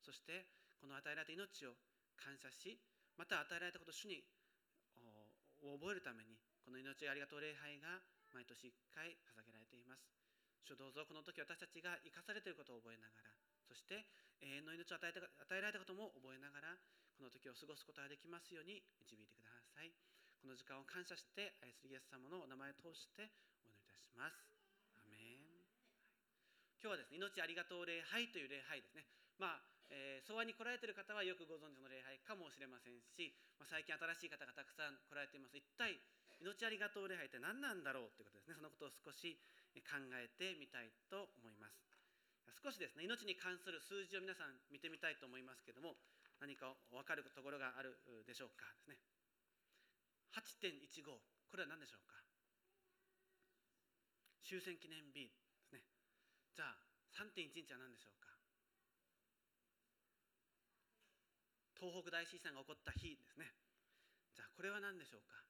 そしてこの与えられた命を感謝し、また与えられたことを主に覚えるために、この命ありがとう礼拝が毎年1回捧げられています。主、どうぞこの時私たちが生かされていることを覚えながら、そして永遠の命を与えられたことも覚えながら、この時を過ごすことができますように導いてください。この時間を感謝して愛するイエス様のお名前を通してお祈りいたします。アメン。今日はですね、命ありがとう礼拝という礼拝ですね。総和に来られている方はよくご存知の礼拝かもしれませんし、最近新しい方がたくさん来られています。一体命ありがとう礼拝って何なんだろうということですね。そのことを少し考えてみたいと思います。少しですね、命に関する数字を皆さん見てみたいと思いますけれども、何か分かるところがあるでしょうかですね。8.15、これは何でしょうか。終戦記念日ですね。じゃあ 3.11 は何でしょうか。東北大震災が起こった日ですね。じゃあこれは何でしょうか。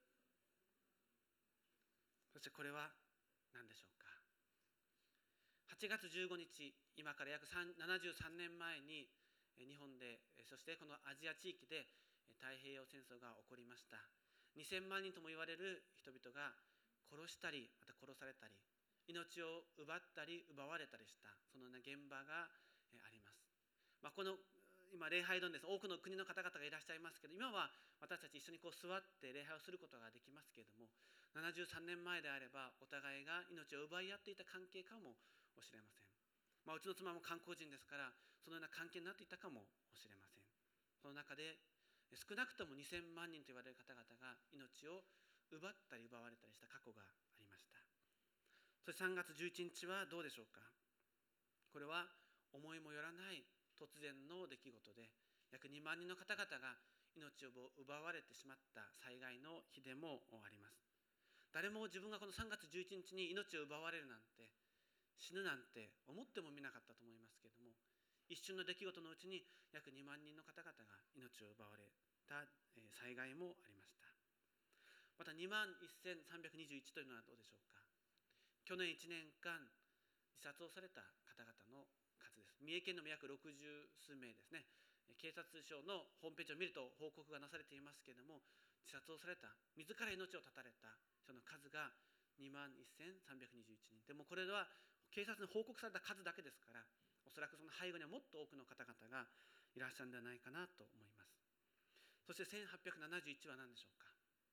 そしてこれは何でしょうか。8月15日、今から約73年前に日本で、そしてこのアジア地域で太平洋戦争が起こりました。2000万人とも言われる人々が殺したり、また殺されたり、命を奪ったり奪われたりした、そのような現場があります。この今礼拝堂にです、多くの国の方々がいらっしゃいますけど、今は私たち一緒に座って礼拝をすることができますけれども、73年前であればお互いが命を奪い合っていた関係かもしれません。うちの妻も韓国人ですから、そのような関係になっていたかもしれません。その中で少なくとも2000万人と言われる方々が命を奪ったり奪われたりした過去がありました。そして3月11日はどうでしょうか。これは思いもよらない突然の出来事で、約2万人の方々が命を奪われてしまった災害の日でもあります。誰も自分がこの3月11日に命を奪われるなんて、死ぬなんて思ってもみなかったと思いますけれども、一瞬の出来事のうちに約2万人の方々が命を奪われた災害もありました。また21,321というのはどうでしょうか。去年1年間自殺をされた方々の数です。三重県の約60数名ですね。警察庁のホームページを見ると報告がなされていますけれども、自殺をされた、自ら命を絶たれた人の数が21,321人。でもこれは警察に報告された数だけですから、おそらくその背後にはもっと多くの方々がいらっしゃるんではないかなと思います。そして1871は何でしょうか。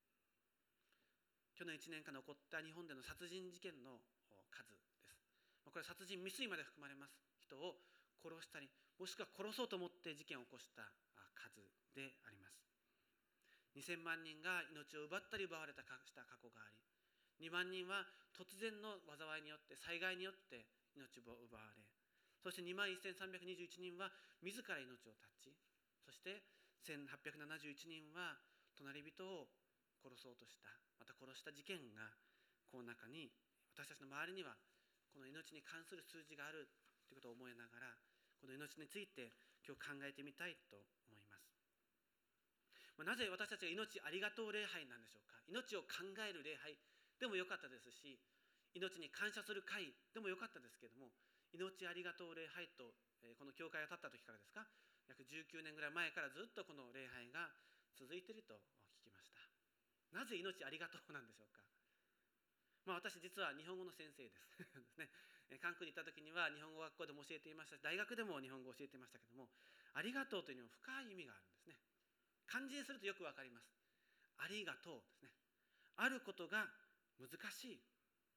去年1年間で起こった日本での殺人事件の数です。これは殺人未遂まで含まれます。人を殺したり、もしくは殺そうと思って事件を起こした数であります。2000万人が命を奪ったり奪われたした過去があり、2万人は突然の災いによって、災害によって命を奪われ、そして21,321人は自ら命を絶ち、そして1871人は隣人を殺そうとした、また殺した事件がこの中に、私たちの周りにはこの命に関する数字があるということを思いながら、この命について今日考えてみたいと思います。なぜ私たちが命ありがとう礼拝なんでしょうか。命を考える礼拝でもよかったですし、命に感謝する会でもよかったですけれども、命ありがとう礼拝とこの教会が建った時からですか、約19年ぐらい前からずっとこの礼拝が続いていると聞きました。なぜ命ありがとうなんでしょうか。私実は日本語の先生ですね。韓国に行った時には日本語学校でも教えていましたし、大学でも日本語を教えていましたけども、ありがとうというのは深い意味があるんですね。漢字にするとよくわかります。ありがとうですね。あることが難しい、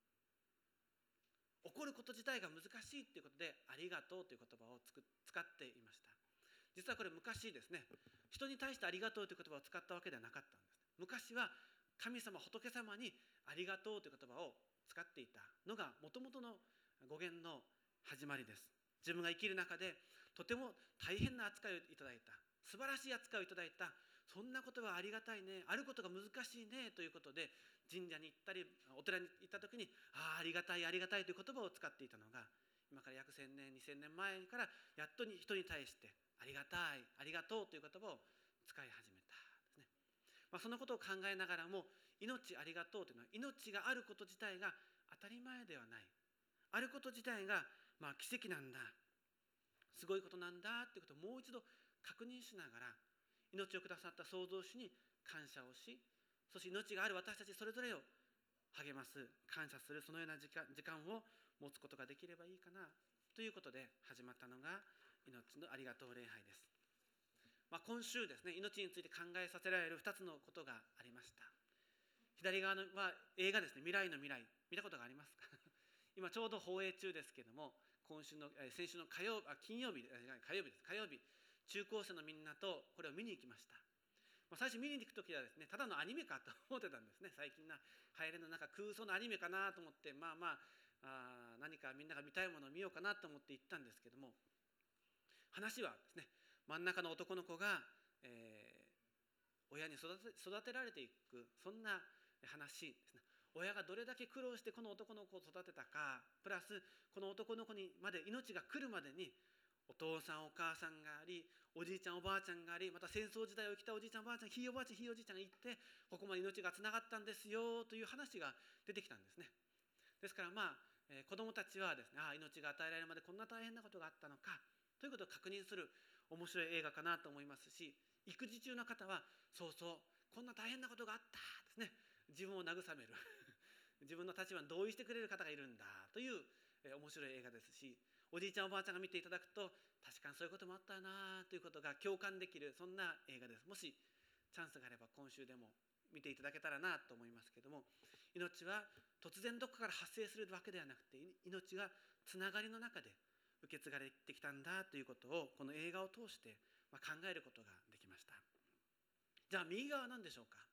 起こること自体が難しいということで、ありがとうという言葉を使っていました。実はこれ昔ですね、人に対してありがとうという言葉を使ったわけではなかったんです。昔は神様、仏様にありがとうという言葉を使っていたのがもともとの語源の始まりです。自分が生きる中でとても大変な扱いをいただいた、素晴らしい扱いをいただいた、そんなことはありがたいね、あることが難しいねということで、神社に行ったりお寺に行った時にありがたいありがたいという言葉を使っていたのが、今から約1000年2000年前からやっと人に対してありがたいありがとうという言葉を使い始めたですね。そのことを考えながらも、命ありがとうというのは、命があること自体が当たり前ではない、あること自体が奇跡なんだ、 すごいことなんだということをもう一度確認しながら、命をくださった創造主に感謝をし、そして命がある私たちそれぞれを励ます、感謝する、そのような時間を持つことができればいいかなということで始まったのが命のありがとう礼拝です。今週ですね、命について考えさせられる2つのことがありました。左側は映画ですね、未来の未来、見たことがありますか？今ちょうど放映中ですけども、先週の金曜日です。火曜日、中高生のみんなとこれを見に行きました。最初見に行くときはですね、ただのアニメかと思ってたんですね。最近な流行りの空想のアニメかなと思って、何かみんなが見たいものを見ようかなと思って行ったんですけども、話はですね、真ん中の男の子が、親に育てられていく、そんな話ですね。親がどれだけ苦労してこの男の子を育てたか、プラスこの男の子にまで命が来るまでにお父さんお母さんがあり、おじいちゃんおばあちゃんがあり、また戦争時代を生きたおじいちゃんおばあちゃん、ひいおばあちゃんひいおじいちゃんがいて、ここまで命がつながったんですよという話が出てきたんですね。ですから子どもたちはですね、命が与えられるまでこんな大変なことがあったのかということを確認する面白い映画かなと思いますし、育児中の方はそうこんな大変なことがあったですね、自分を慰める自分の立場に同意してくれる方がいるんだという面白い映画ですし、おじいちゃんおばあちゃんが見ていただくと、確かにそういうこともあったなということが共感できる、そんな映画です。もしチャンスがあれば今週でも見ていただけたらなと思いますけども、命は突然どこかから発生するわけではなくて、命がつながりの中で受け継がれてきたんだということをこの映画を通して考えることができました。じゃあ右側は何でしょうか。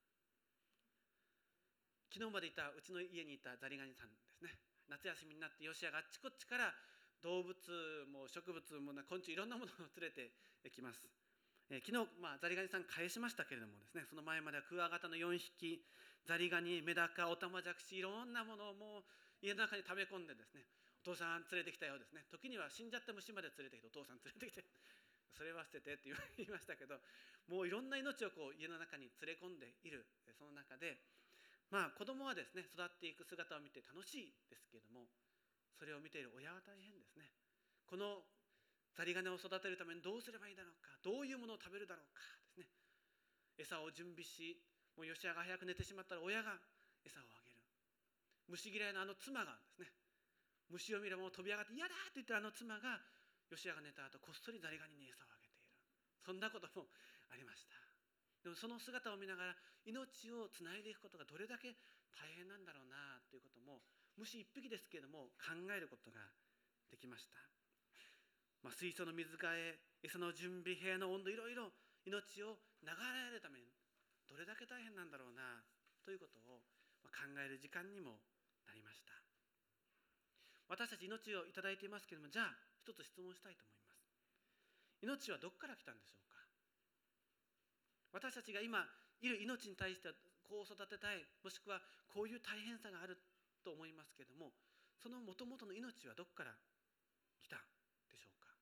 昨日までうちの家にいたザリガニさんですね。夏休みになってヨシアがあっちこっちから動物も植物も昆虫いろんなものを連れてきます。昨日、ザリガニさん返しましたけれどもですね、その前まではクワガタの4匹、ザリガニ、メダカ、オタマジャクシ、いろんなものをもう家の中に溜め込んでですね、お父さん連れてきたよですね、時には死んじゃった虫まで連れてきて、お父さん連れてきてそれは捨ててって言いましたけど、もういろんな命を家の中に連れ込んでいる、その中で子供はですね、育っていく姿を見て楽しいですけれども、それを見ている親は大変ですね。このザリガニを育てるためにどうすればいいだろうか、どういうものを食べるだろうかですね。餌を準備し、もうヨシアが早く寝てしまったら親が餌をあげる。虫嫌いの妻がですね、虫を見ればもう飛び上がって嫌だと言ってる妻が、ヨシアが寝た後こっそりザリガニに餌をあげている、そんなこともありました。でもその姿を見ながら、命をつないでいくことがどれだけ大変なんだろうなということも、虫一匹ですけれども考えることができました。水槽の水替え、餌の準備、部屋の温度、いろいろ命を流れるためにどれだけ大変なんだろうなということを考える時間にもなりました。私たち命をいただいていますけれども、じゃあ一つ質問したいと思います。命はどこから来たんでしょうか。私たちが今いる命に対してはこう育てたい、もしくはこういう大変さがあると思いますけれども、その元々の命はどこから来たでしょうか。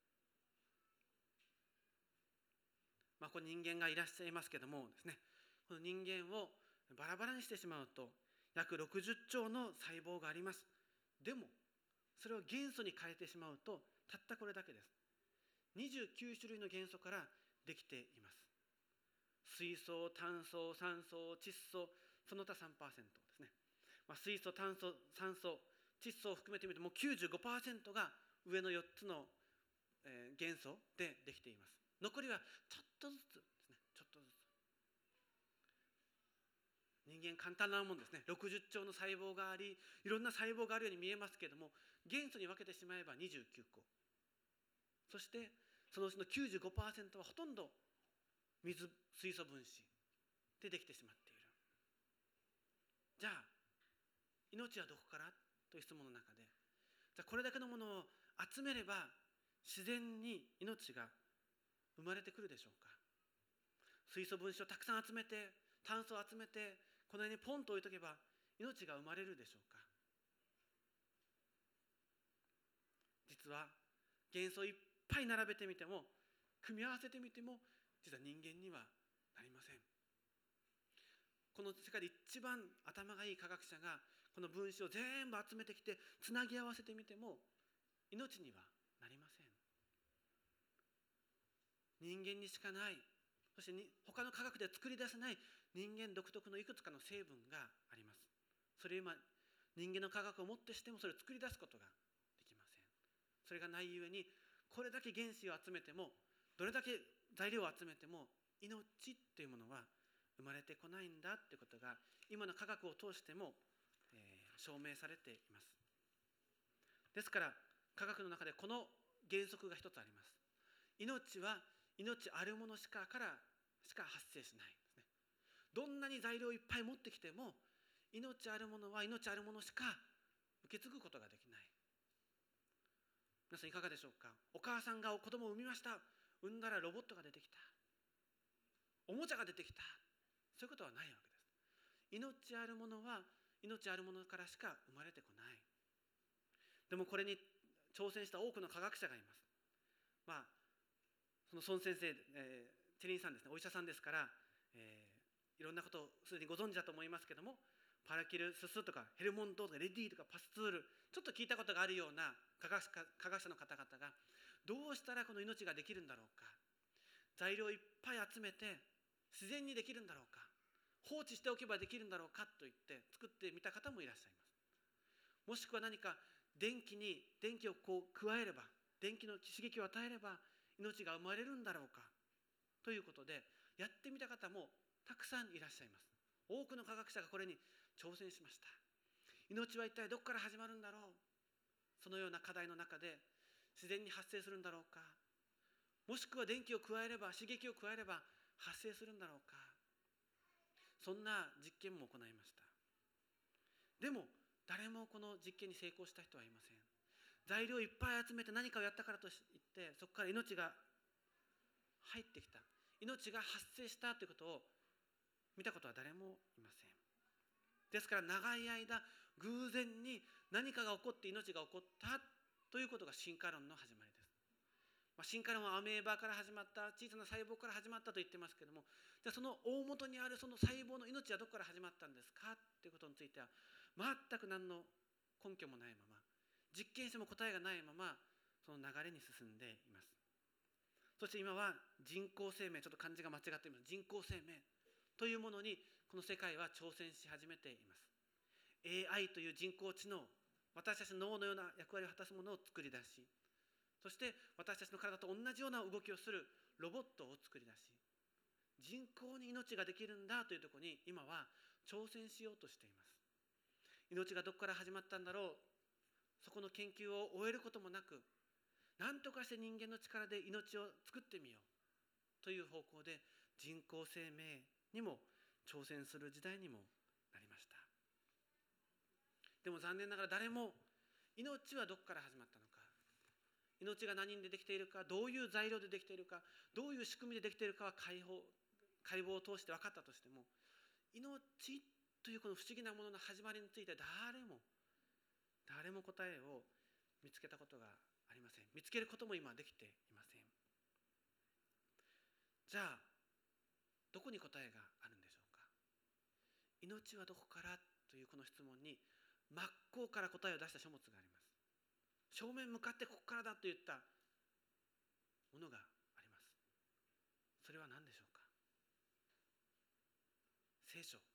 この人間がいらっしゃいますけれどもですね、この人間をバラバラにしてしまうと約60兆の細胞があります。でもそれを元素に変えてしまうとたったこれだけです。29種類の元素からできています。水素、炭素、酸素、窒素、その他 3% ですね。水素、炭素、酸素、窒素を含めてみるともう 95% が上の4つの元素でできています。残りはちょっとずつですね、ちょっとずつ。人間簡単なもんですね。60兆の細胞があり、いろんな細胞があるように見えますけれども、元素に分けてしまえば29個。そしてそのうちの 95% はほとんど水素分子でできてしまっている。じゃあ命はどこからという質問の中で、じゃあこれだけのものを集めれば自然に命が生まれてくるでしょうか。水素分子をたくさん集めて、炭素を集めて、この辺にポンと置いとけば命が生まれるでしょうか。実は元素をいっぱい並べてみても、組み合わせてみても、実は人間にはなりません。この世界で一番頭がいい科学者がこの分子を全部集めてきてつなぎ合わせてみても命にはなりません。 人間にしかない、そして他の科学では作り出せない人間独特のいくつかの成分があります。それ今人間の科学をもってしてもそれを作り出すことができません。それがないゆえに、これだけ原子を集めても、どれだけ材料を集めても命っていうものは生まれてこないんだってことが今の科学を通しても、証明されています。ですから科学の中でこの原則が一つあります。命は命あるものからしか発生しないですね。どんなに材料をいっぱい持ってきても、命あるものは命あるものしか受け継ぐことができない。皆さんいかがでしょうか。お母さんが子供を産みました。産んだらロボットが出てきた、おもちゃが出てきた、そういうことはないわけです。命あるものは命あるものからしか生まれてこない。でもこれに挑戦した多くの科学者がいます。その孫先生、チェリンさんですね、お医者さんですから、いろんなことをすでにご存知だと思いますけども、パラキルススとかヘルモントとかレディとかパスツール、ちょっと聞いたことがあるような科学者の方々がどうしたらこの命ができるんだろうか、材料をいっぱい集めて自然にできるんだろうか、放置しておけばできるんだろうかと言って作ってみた方もいらっしゃいます。もしくは何か電気を加えれば、電気の刺激を与えれば命が生まれるんだろうかということでやってみた方もたくさんいらっしゃいます。多くの科学者がこれに挑戦しました。命は一体どこから始まるんだろう、そのような課題の中で自然に発生するんだろうか、もしくは電気を加えれば、刺激を加えれば発生するんだろうか、そんな実験も行いました。でも誰もこの実験に成功した人はいません。材料をいっぱい集めて何かをやったからといってそこから命が入ってきた、命が発生したということを見たことは誰もいません。ですから長い間偶然に何かが起こって命が起こったということが進化論の始まりです。進化論はアメーバから始まった、小さな細胞から始まったと言ってますけども、じゃあその大元にあるその細胞の命はどこから始まったんですかということについては全く何の根拠もないまま、実験しても答えがないままその流れに進んでいます。そして今は人工生命、ちょっと漢字が間違っています、人工生命というものにこの世界は挑戦し始めています。 AI という人工知能、私たちの脳のような役割を果たすものを作り出し、そして私たちの体と同じような動きをするロボットを作り出し、人工に命ができるんだというところに今は挑戦しようとしています。命がどこから始まったんだろう、そこの研究を終えることもなく、何とかして人間の力で命を作ってみようという方向で人工生命にも挑戦する時代にもなりました。でも残念ながら誰も命はどこから始まったのか、命が何でできているか、どういう材料でできているか、どういう仕組みでできているかは解剖を通して分かったとしても、命というこの不思議なものの始まりについて誰も答えを見つけたことがありません。見つけることも今できていません。じゃあどこに答えがあるんでしょうか。命はどこからというこの質問に真っ向から答えを出した書物があります。正面向かってここからだと言ったものがあります。それは何でしょうか。聖書です。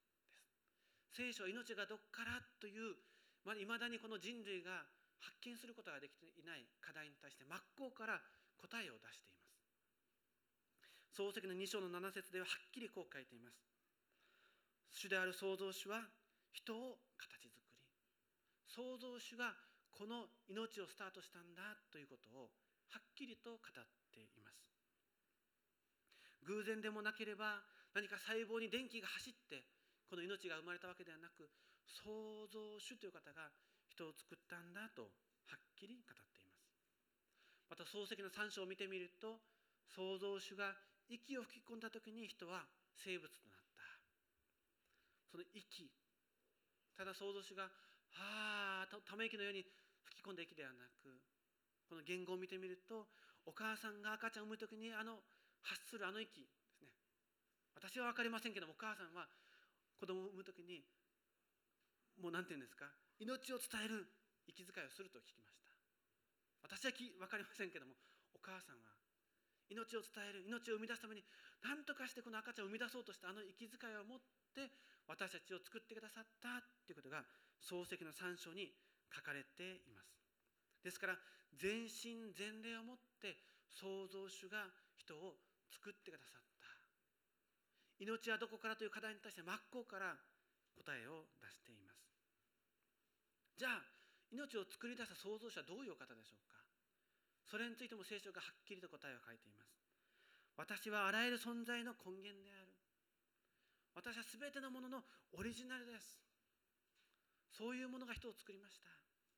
聖書は命がどこからといういまだにこの人類が発見することができていない課題に対して真っ向から答えを出しています。創世記の2章の7節でははっきりこう書いています。主である創造主は人を形作り、創造主がこの命をスタートしたんだということをはっきりと語っています。偶然でもなければ何か細胞に電気が走ってこの命が生まれたわけではなく、創造主という方が人を作ったんだとはっきり語っています。また創世記の3章を見てみると、創造主が息を吹き込んだ時に人は生物となった。その息、ただ創造主がため息のように吹き込んだ息ではなく、この言語を見てみると、お母さんが赤ちゃんを産む時に発する息ですね。私は分かりませんけども、お母さんは子供を産む時にもう何て言うんですか、命を伝える息遣いをすると聞きました。私は分かりませんけども、お母さんは命を伝える、命を生み出すために何とかしてこの赤ちゃんを生み出そうとした息遣いを持って私たちを作ってくださったということが創世記の3章に書かれています。ですから全身全霊をもって創造主が人を作ってくださった。命はどこからという課題に対して真っ向から答えを出しています。じゃあ命を作り出した創造主はどういうお方でしょうか。それについても聖書がはっきりと答えを書いています。私はあらゆる存在の根源である。私はすべてのもののオリジナルです。そういうものが人を作りました。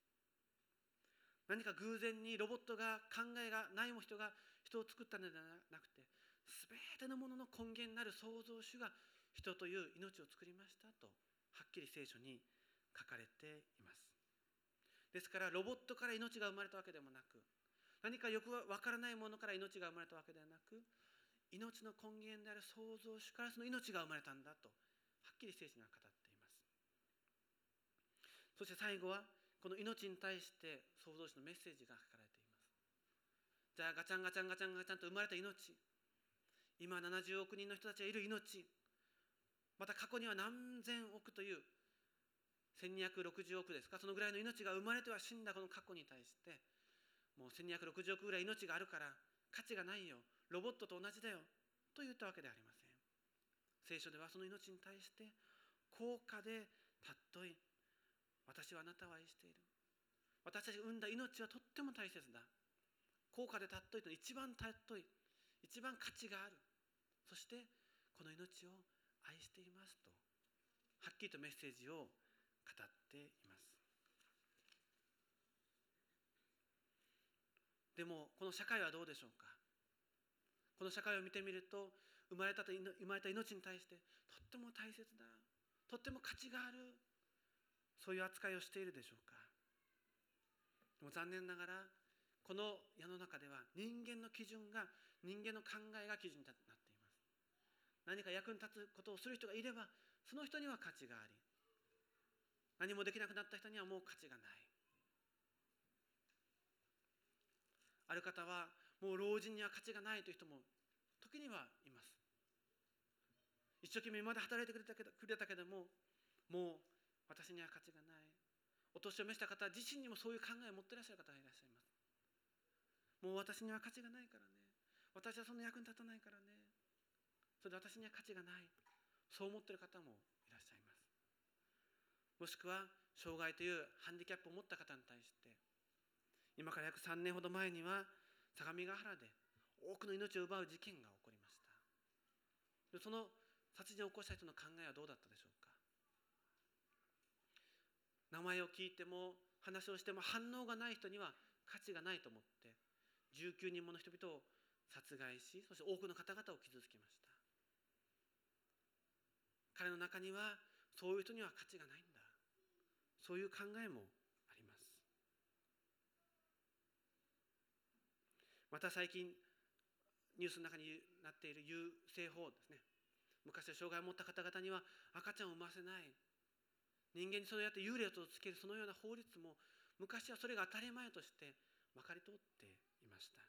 何か偶然にロボットが考えがない人が人を作ったのではなくて、すべてのものの根源なる創造主が人という命を作りましたとはっきり聖書に書かれています。ですからロボットから命が生まれたわけでもなく、何かよくわからないものから命が生まれたわけではなく、命の根源である創造主からその命が生まれたんだとはっきり聖書には語っています。そして最後はこの命に対して創造主のメッセージが書かれています。じゃあガチャンガチャンガチャンガチャンと生まれた命、今70億人の人たちがいる命、また過去には何千億という1260億ですか、そのぐらいの命が生まれては死んだこの過去に対して、もう1260億ぐらい命があるから価値がないよ、ロボットと同じだよと言ったわけではありません。聖書ではその命に対して高価で尊い、私はあなたを愛している、私たちが生んだ命はとっても大切だ、高価で尊いと、一番尊い、一番価値がある、そしてこの命を愛していますとはっきりとメッセージを語っています。でもこの社会はどうでしょうか。この社会を見てみると、生まれた命に対してとっても大切だ、とっても価値がある、そういう扱いをしているでしょうか。でも残念ながらこの世の中では人間の基準が、人間の考えが基準になっています。何か役に立つことをする人がいればその人には価値があり、何もできなくなった人にはもう価値がない。ある方はもう老人には価値がないという人も時にはいます。一生懸命今まで働いてくれたけども、もう私には価値がない。お年を召した方自身にもそういう考えを持っていらっしゃる方がいらっしゃいます。もう私には価値がないからね、私はその役に立たないからね、それで私には価値がない、そう思っている方もいらっしゃいます。もしくは障害というハンディキャップを持った方に対して、今から約3年ほど前には相模原で多くの命を奪う事件が起こりました。その殺人を起こした人の考えはどうだったでしょうか。名前を聞いても話をしても反応がない人には価値がないと思って19人もの人々を殺害し、そして多くの方々を傷つけました。彼の中にはそういう人には価値がないんだ、そういう考えもあります。また最近ニュースの中になっている優生法ですね。昔は障害を持った方々には赤ちゃんを産ませない、人間にそうやって優劣をつけるそのような法律も昔はそれが当たり前としてまかり通っていました。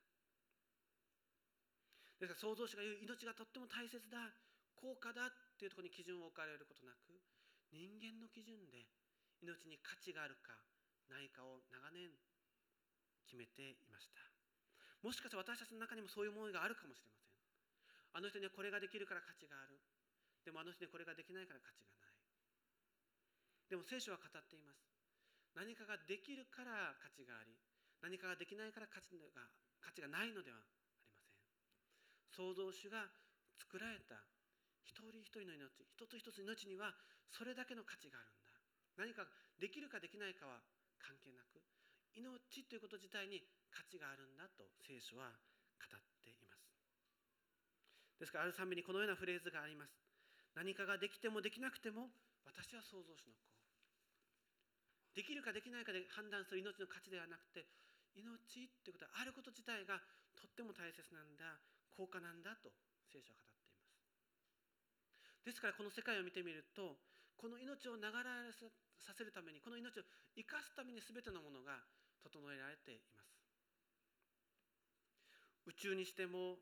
ですから創造主が言う命がとっても大切だ、高価だというところに基準を置かれることなく、人間の基準で命に価値があるかないかを長年決めていました。もしかしたら私たちの中にもそういう思いがあるかもしれません。あの人にはこれができるから価値がある、でもあの人にはこれができないから価値がない。でも聖書は語っています。何かができるから価値があり、何かができないから価値がないのではありません。創造主が作られた一人一人の命、一つ一つ命にはそれだけの価値があるんだ。何かできるかできないかは関係なく、命ということ自体に価値があるんだと聖書は語っています。ですからある賛美にこのようなフレーズがあります。何かができてもできなくても私は創造主の子。できるかできないかで判断する命の価値ではなくて、命ということはあること自体がとっても大切なんだ、高価なんだと聖書は語っています。ですからこの世界を見てみると、この命を流れさせるために、この命を生かすために全てのものが整えられています。宇宙にしても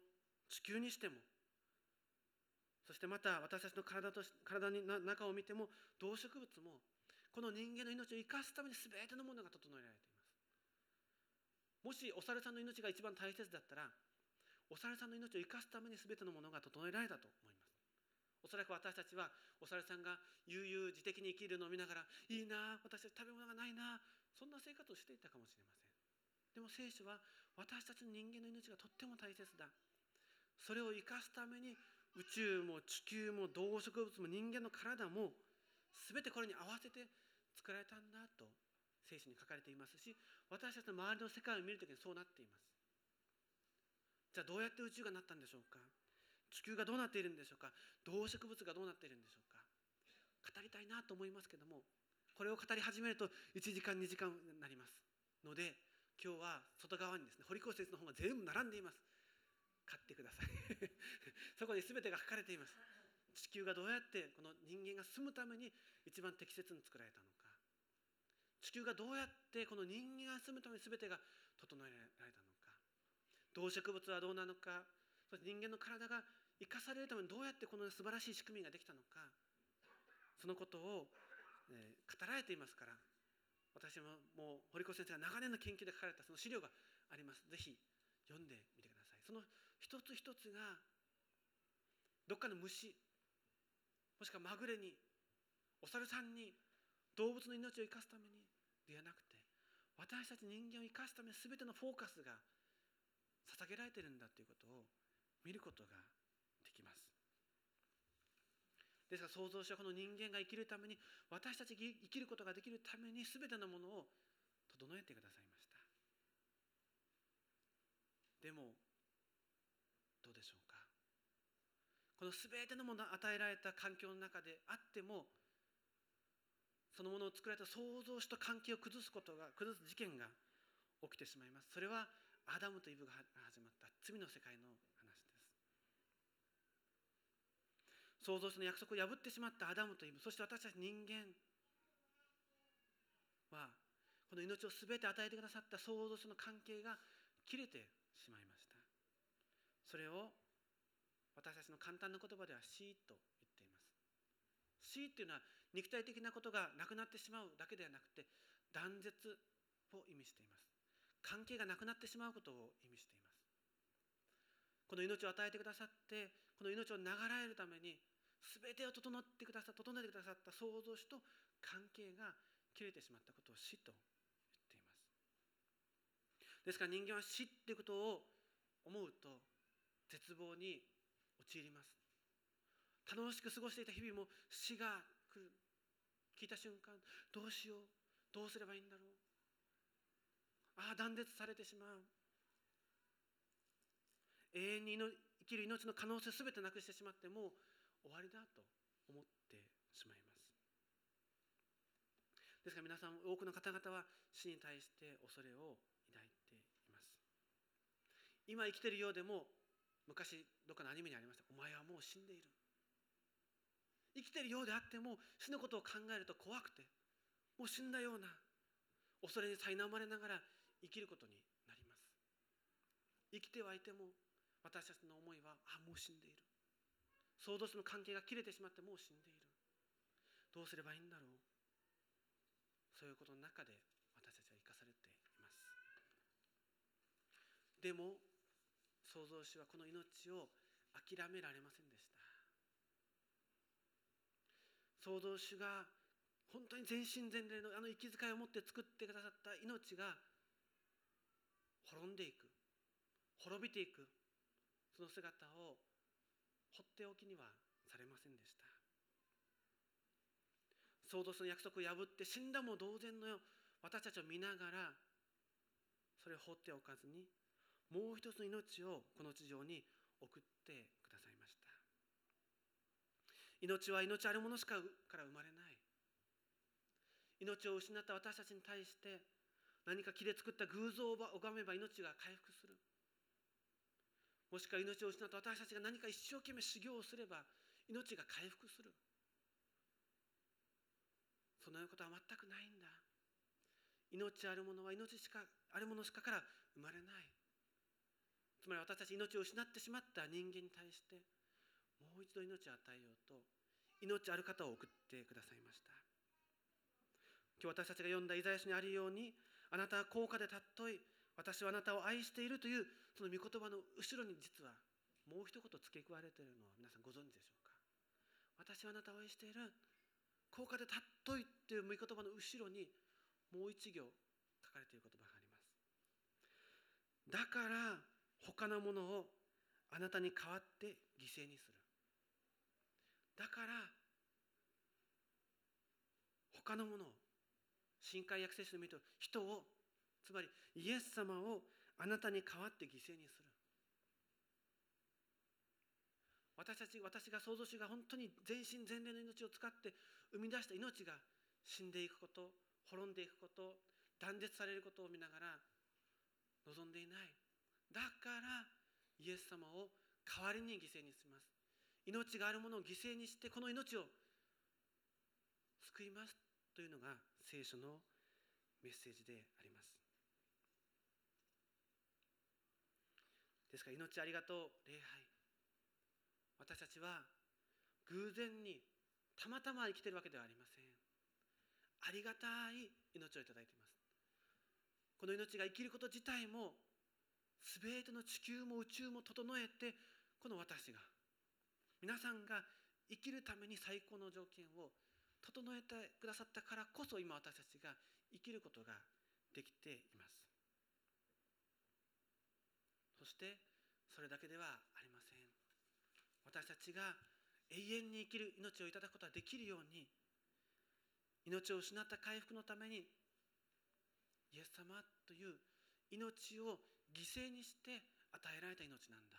地球にしても、そしてまた私たちの体の中を見ても、動植物もこの人間の命を生かすために全てのものが整えられています。もしお猿さんの命が一番大切だったら、お猿さんの命を生かすために全てのものが整えられたと思います。おそらく私たちはお猿さんが悠々自適に生きるのを見ながら、いいな、私たち食べ物がないな、そんな生活をしていたかもしれません。でも聖書は、私たちの人間の命がとっても大切だ、それを生かすために宇宙も地球も動植物も人間の体も全てこれに合わせて作られたんだと聖書に書かれていますし、私たちの周りの世界を見るときにそうなっています。じゃあどうやって宇宙がなったんでしょうか。地球がどうなっているんでしょうか。動植物がどうなっているんでしょうか。語りたいなと思いますけども、これを語り始めると1時間2時間になりますので、今日は外側にですね、堀越説の本が全部並んでいます。買ってくださいそこに全てが書かれています。地球がどうやってこの人間が住むために一番適切に作られたのか、地球がどうやってこの人間が住むために全てが整えられたのか、動植物はどうなのか、そして人間の体が生かされるためにどうやってこの素晴らしい仕組みができたのか、そのことを、語られていますから、私ももう堀越先生が長年の研究で書かれたその資料があります。ぜひ読んでみてください。その一つ一つがどっかの虫、もしくはまぐれに、お猿さんに、動物の命を生かすためにではなくて、私たち人間を生かすために全てのフォーカスが捧げられているんだということを見ることができます。ですから創造主はこの人間が生きるために、私たちが生きることができるために全てのものを整えてくださいました。でもどうでしょうか。この全てのものが与えられた環境の中であっても、そのものを作られた創造主と関係を崩す事件が起きてしまいます。それはアダムとイブが始まった罪の世界の話です。創造主の約束を破ってしまったアダムとイブ、そして私たち人間はこの命を全て与えてくださった創造主の関係が切れてしまいました。それを私たちの簡単な言葉では死と言っています。死っていうのは肉体的なことがなくなってしまうだけではなくて、断絶を意味しています。関係がなくなってしまうことを意味しています。この命を与えてくださって、この命を流られるために全てを整えてくださった創造主と関係が切れてしまったことを死と言っています。ですから人間は死っていうことを思うと絶望に陥ります。楽しく過ごしていた日々も死が来る、聞いた瞬間、どうしよう、どうすればいいんだろう、断絶されてしまう、永遠に生きる命の可能性を全てなくしてしまって、もう終わりだと思ってしまいます。ですから皆さん、多くの方々は死に対して恐れを抱いています。今生きているようでも、昔どっかのアニメにありました、お前はもう死んでいる。生きているようであっても死ぬことを考えると怖くて、もう死んだような恐れに苛まれながら生きることになります。生きてはいても私たちの思いは、もう死んでいる、創造主の関係が切れてしまって、もう死んでいる、どうすればいいんだろう、そういうことの中で私たちは生かされています。でも創造主はこの命を諦められませんでした。創造主が本当に全身全霊の息遣いを持って作ってくださった命が滅んでいく、滅びていく、その姿を放っておきにはされませんでした。創造主の約束を破って死んだも同然の私たちを見ながら、それを放っておかずに、もう一つの命をこの地上に送ってくださいました。命は命あるものしかから生まれない。命を失った私たちに対して何か木で作った偶像を拝めば命が回復する。もしくは命を失った私たちが何か一生懸命修行をすれば命が回復する。そのようなことは全くないんだ。命あるものは命しかあるものしかから生まれない。 つまり私たち命を失ってしまった人間に対してもう一度命を与えようと命ある方を送ってくださいました。今日私たちが読んだイザヤ書にあるように、あなたは高価で尊い、私はあなたを愛しているというその御言葉の後ろに実はもう一言付け加えられているのを皆さんご存知でしょうか。私はあなたを愛している、高価で尊いという御言葉の後ろにもう一行書かれている言葉があります。だから他のものをあなたに代わって犠牲にする。だから他のものを、新海訳聖書で見ると人を、つまりイエス様をあなたに代わって犠牲にする。私が創造主が本当に全身全霊の命を使って生み出した命が死んでいくこと、滅んでいくこと、断絶されることを見ながら望んでいない。だからイエス様を代わりに犠牲にします。命があるものを犠牲にしてこの命を救いますというのが聖書のメッセージであります。ですから命ありがとう礼拝、私たちは偶然にたまたま生きているわけではありません。ありがたい命をいただいています。この命が生きること自体も全ての地球も宇宙も整えて、この私が、皆さんが生きるために最高の条件を整えてくださったからこそ、今私たちが生きることができています。そしてそれだけではありません。私たちが永遠に生きる命をいただくことができるように、命を失った回復のためにイエス様という命を犠牲にして与えられた命なんだ。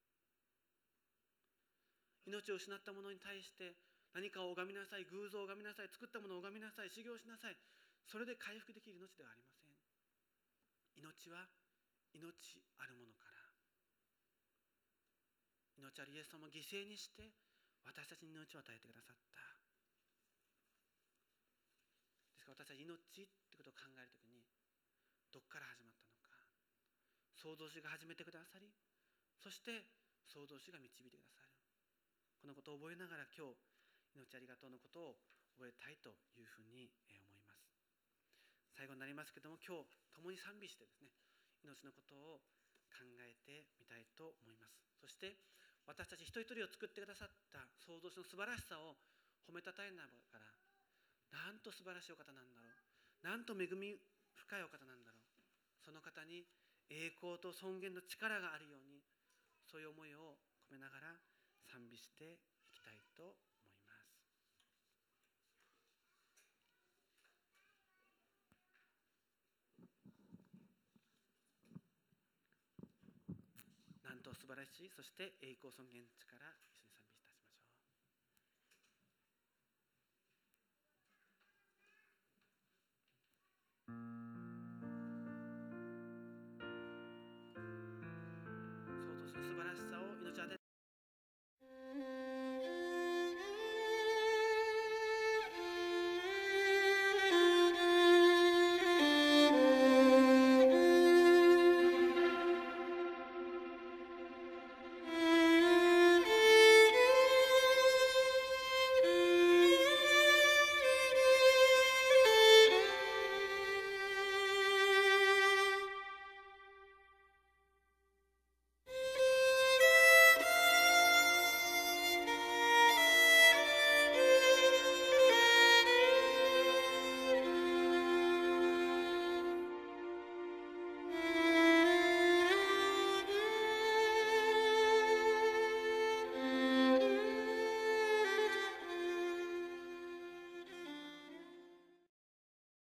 命を失ったものに対して何かを拝みなさい、偶像を拝みなさい、作ったものを拝みなさい、修行しなさい、それで回復できる命ではありません。命は命あるものから、命あるイエス様を犠牲にして私たちに命を与えてくださった。ですから私たち命ってことを考えるときに、どこから始まったのか、創造主が始めてくださり、そして創造主が導いてくださる。このことを覚えながら今日命ありがとうのことを覚えたいというふうに思います。最後になりますけれども、今日共に賛美してですね、命のことを考えてみたいと思います。そして私たち一人一人を作ってくださった創造主の素晴らしさを褒めたたえながら、なんと素晴らしいお方なんだろう、なんと恵み深いお方なんだろう、その方に栄光と尊厳の力があるように、そういう思いを込めながら賛美していきたいと思います。なんと素晴らしい、そして栄光尊厳の力、